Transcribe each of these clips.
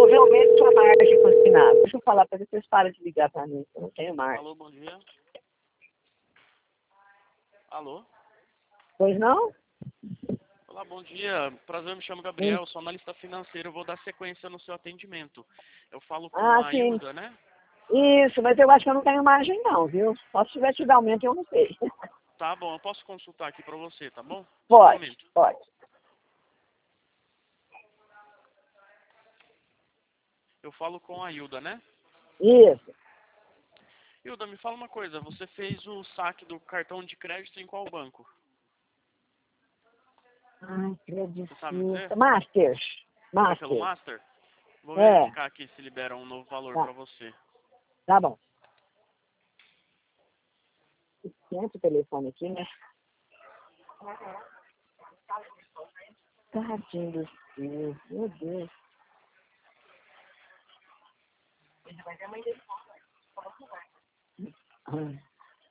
realmente sua margem consignada. Deixa eu falar para vocês param de ligar para mim, eu não tenho margem. Alô, bom dia. Alô? Pois não? Olá, bom dia. Prazer, me chamo Gabriel, sou analista financeiro. Eu vou dar sequência no seu atendimento. Eu falo com Ah, a sim. Hilda, né? Isso, mas eu acho que eu não tenho margem não, viu? Só se tiver tido aumento, eu não sei. Tá bom, eu posso consultar aqui pra você, tá bom? Só um Pode, momento. pode. Eu falo com a Hilda, né? Isso. Hilda, me fala uma coisa. Você fez o saque do cartão de crédito em qual banco? Ai, Credit Você sabe Suisse. dizer? Master. Foi pelo Master. Master? Vou É, verificar aqui se libera um novo valor tá. pra você. Tá bom. Senta o telefone aqui, né? Tadinho do céu. Meu Deus. Ah.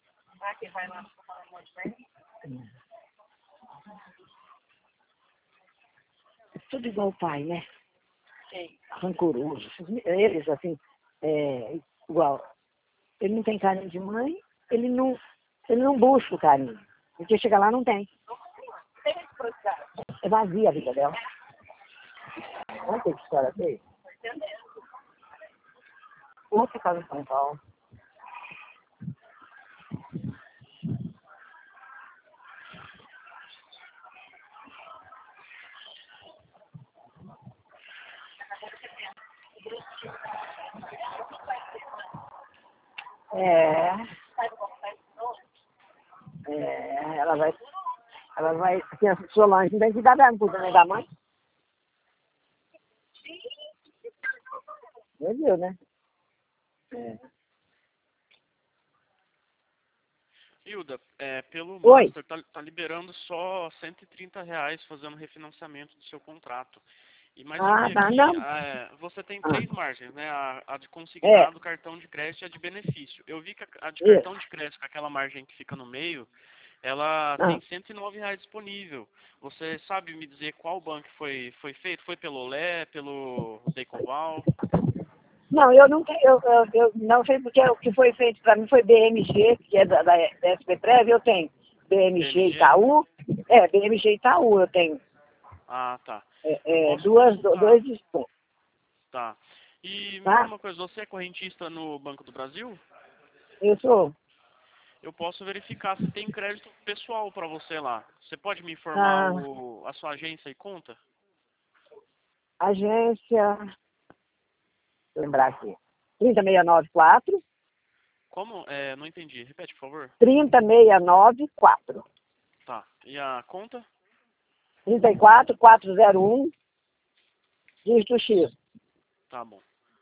É tudo igual o pai, né? Rancoroso. Eles, assim, igual. Ele não tem carinho de mãe, ele não busca o carinho. Porque chega lá, não tem. É vazia a vida dela. Olha que história feia. Outra casa em São Paulo. É, ela vai, assim, a Solange não tem que dar mesmo, né, da mãe. Meu Deus, né? É. Hilda, pelo Oi. Master tá liberando só R$ 130 fazendo refinanciamento do seu contrato. E mas eu Ah, vi tá, aqui, não. você tem Ah, três margens, né? A de é, consignado, cartão de crédito e a de benefício. Eu vi que a de isso. cartão de crédito, com aquela margem que fica no meio, ela Ah. tem R$ 109 disponível. Você sabe me dizer qual banco foi feito? Foi pelo Olé, pelo Decoval? Não, eu não tenho, eu não sei porque o que foi feito para mim foi BMG, que é da SP-Prev, eu tenho BMG BMG? Itaú, BMG Itaú eu tenho Ah, tá. Eu posso dois consultar. descontos, Tá. E me fala tá? uma coisa, você é correntista no Banco do Brasil? Eu sou Eu posso verificar se tem crédito pessoal para você lá. Você pode me informar a a sua agência e conta? agência, vou lembrar aqui, 30694, Como? Não entendi. Repete, por favor. 30694, Tá. E a conta? 34401, dígito X. Tá bom.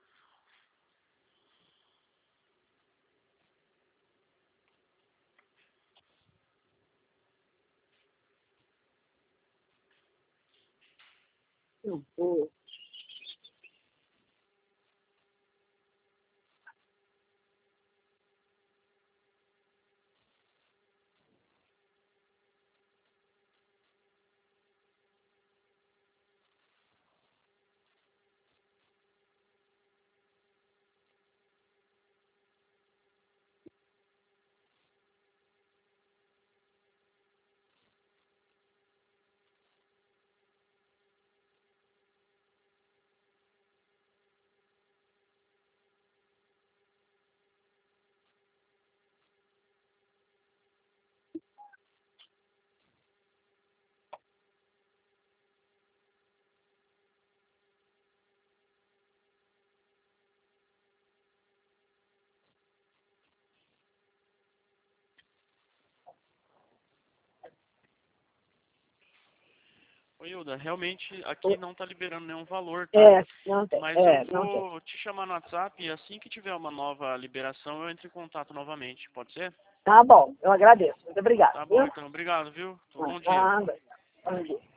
Ô, Hilda, realmente aqui não tá liberando nenhum valor, tá? Não tem, Mas eu não tem. vou te chamar no WhatsApp e assim que tiver uma nova liberação eu entro em contato novamente. Pode ser? Tá bom, eu agradeço. Muito obrigado, Tá bom, viu? então. Obrigado, viu? Bom dia. Nada. Bom dia.